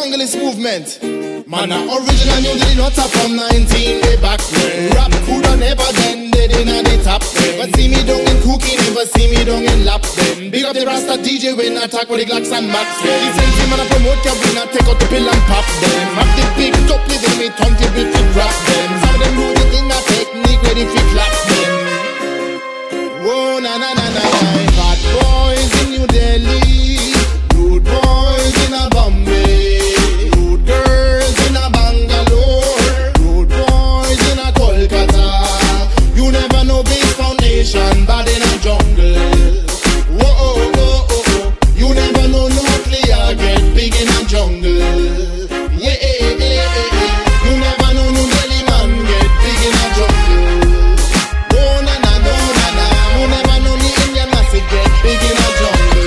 junglist movement. Man, a original New Delhi nutter from 19 way back when. Rap could have never then dead in the top 10. But see me down in Cookie, never see me down in Lap then. Big up the Rasta DJ when I talk with the Glocks and Max. Listen to man, I promote Cabina, take out the pill and pop them. Have the big top with me, turntable to drop them. Some of them do it in a technique, ready for clap them. Whoa, na na na na na. Bad boys in New Delhi, rude boys in a Bombay, rude girls in a Bangalore, rude boys in a Kolkata. You never know base foundation, bad in a jungle. Whoa, oh, oh, oh, oh. You never know nuclear get big in a jungle. Yeah, yeah, yeah, yeah. You never know New Delhi man get big in a jungle. Oh, na na, no, na na. You never know the Indian massive get big in a jungle.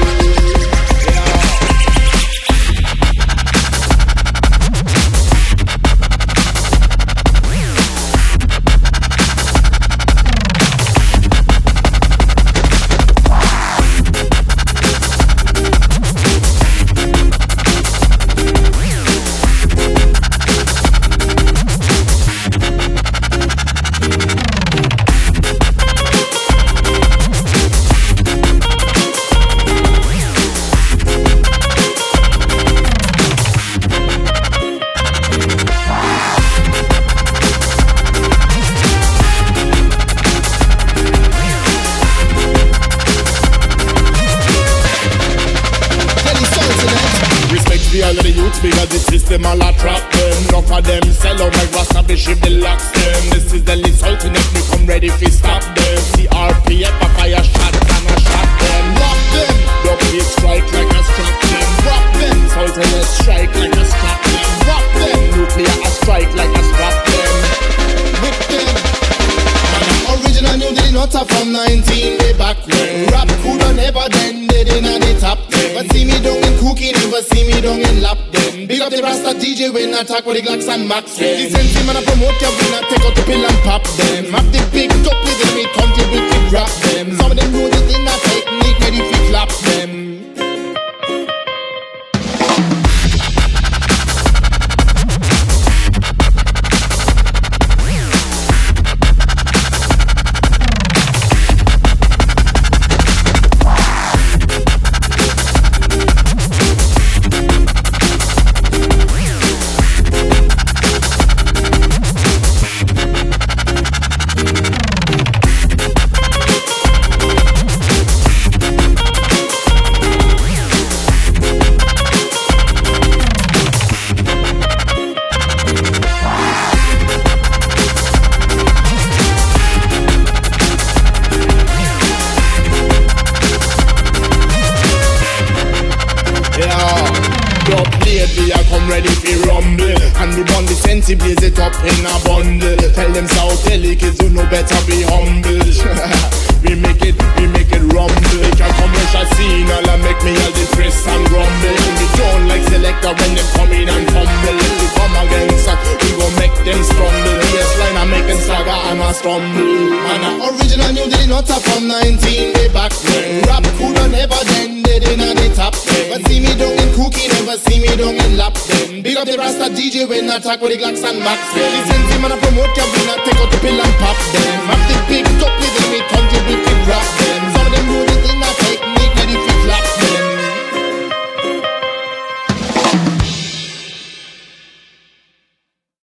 Because the system all a trap them. Enough of them sell out like Rasta Bishop the locks them. This is the Sultanate, me come ready for stop them. CRPF a fire shot and a shot them. Rock them, double strike like a strap them. Rock them, Sultanate strike like a strap them. Rock them, nuclear a strike like a strap them. Whip them. Original New Delhi nutter from 19 way back when. Rap coulda never then dead in the top 10. But see me down in Cookie, never see me down in Lap then. Big up the Rasta DJ when I talk with the Glocks and Max. Listen to man, I promote Cabina, take out the pill and pop them. Have the big top with me, turntable to drop them. Some of them know it in a technique, ready to clap them. Blaze it up in a bundle. Tell them South Delhi kids who know better be humble. we make it rumble. Make a commercial scene all and make me all depressed and grumble. We don't like selector when they come in and fumble. If we come against us, we gon' make them stumble. Bassline and make them saga and a stumble. Man, a original New Delhi nutter from 19 way back when. Rap coulda never then dead in the top 10. But see me down in Cookie, never see me down in Lap then. Big up the Rasta DJ when I talk with the Glocks and Max. Listen to man, I promote Cabina, take out the pill and pop them. Have the big top with me, turntable to drop